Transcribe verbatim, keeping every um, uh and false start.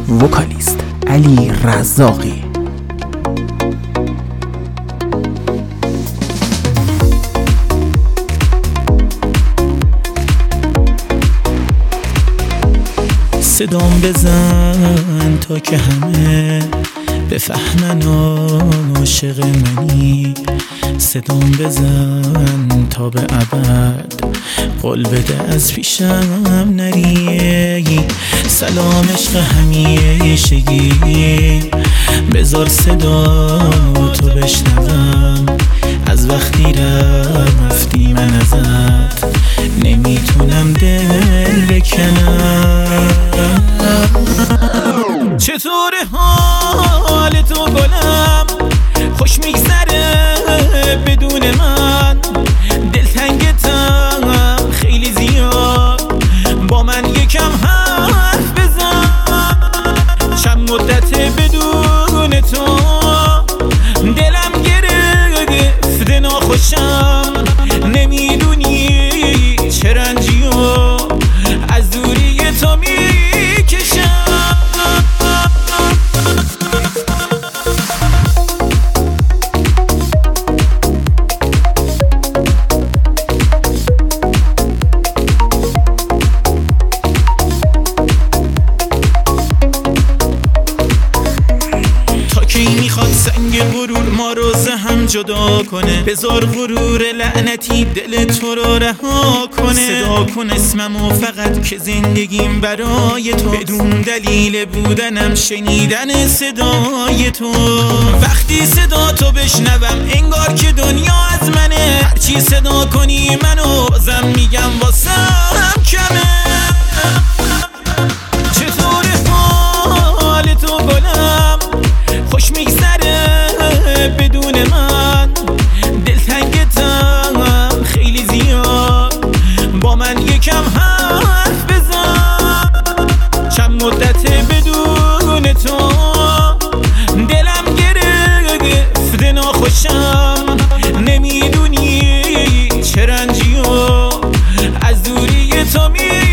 وکالیست علی رزاقی. صدام بزن تا که همه بفهمن عاشق منی، صدام بزن تا به ابد قول بده از پیشم نری. سلام عشق همیشگی، بذار صدا تو بشنوم، از وقتی رفتی من ازت نمیتونم دل بکنم. چطور حال تو گلم، خوش میگذره بدون من، دلتنگتم خیلی زیاد، با من یکم حرف بزن. چند مدت بدون تو دلم گرفته ناخوشم، نمیدونی چه رنجیو از دوری تو میکشم. کی میخواد سنگ غرور ما رو هم جدا کنه، بذار غرور لعنتی دل تو رو رها کنه. صدا کن اسممو فقط که زندگیم برای تو، بدون دلیل بودنم شنیدن صدای تو. وقتی صدا تو بشنوم انگار که دنیا از منه، هرچی صدا کنی منو بازم میگم واسم کمه. چطور حال تو گلم، خوش میگذره بدون من، دلتنگتم خیلی زیاد، با من یکم حرف بزن. چند مدت بدون تو دلم گرفته ناخوشم، نمیدونی چه رنجیو از دوری تو می